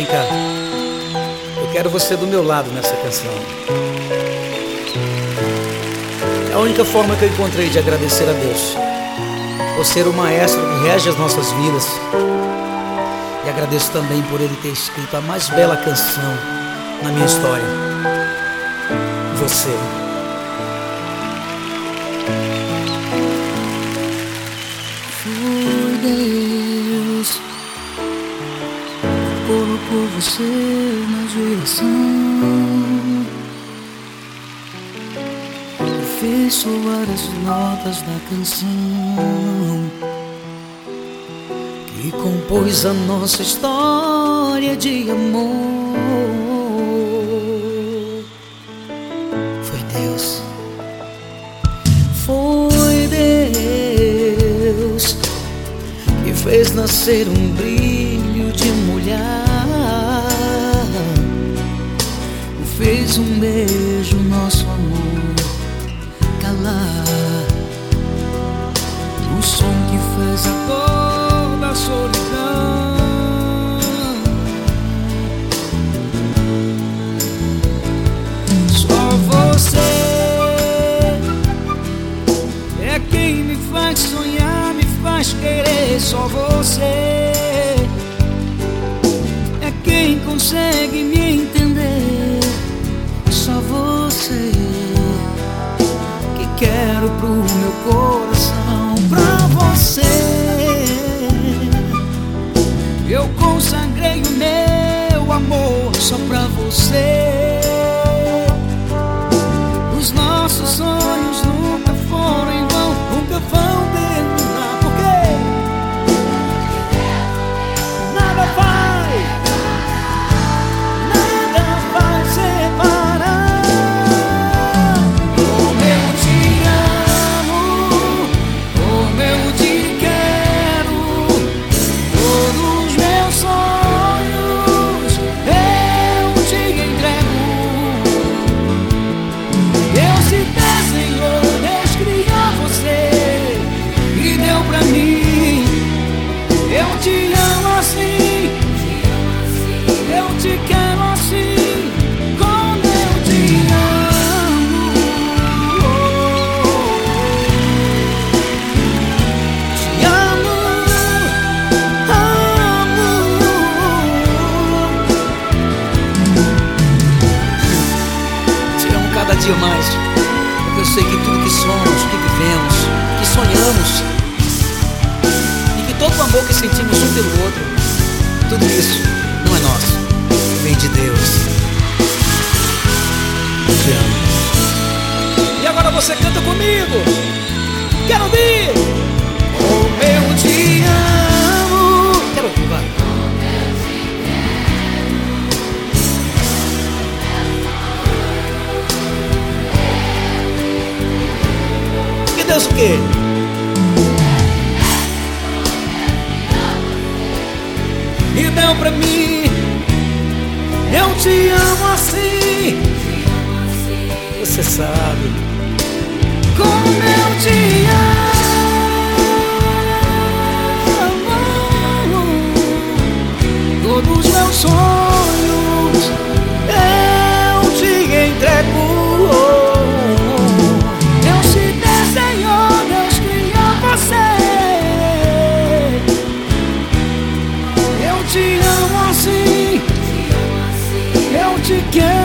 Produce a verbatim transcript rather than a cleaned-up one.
Vem cá, eu quero você do meu lado nessa canção. É a única forma que eu encontrei de agradecer a Deus por ser o maestro que rege as nossas vidas. E agradeço também por Ele ter escrito a mais bela canção na minha história. Você. Foi Deus que colocou você na direção e fez soar as notas da canção que compôs a nossa história de amor. Foi Deus. Foi Deus que fez nascer um brilho de mulher, fez um beijo nosso amor calar, o som que fez a dor da solidão. Só você é quem me faz sonhar, me faz querer. Só você é quem consegue me entender. Só você que quero pro meu coração. Pra você eu consagrei o meu amor. Só pra você os nossos sonhos nunca foram em vão, nunca vão terminar. Porque nada vai, nada vai separar. Como eu te amo, como eu te quero, todos os meus sonhos eu te entrego. Deus te dá, Senhor, Deus criou você e deu pra mim. Eu te amo assim, eu te quero assim, como eu te amo. Te amo, amo. Te amo cada dia mais, porque eu sei que tudo que somos, que vivemos, que sonhamos, e que todo o amor que sentimos um pelo outro, tudo isso não é nosso, vem de Deus. Eu te amo. E agora você canta comigo. Quero ouvir. Como eu te amo. Quero ouvir, vai. Que Deus o quê? E deu pra mim. Eu te amo assim, Você sabe. como eu te amo. Todos os meus sonhos eu te entrego. Deus te deu, Senhor, Deus criou você. Eu te amo assim, eu te quero.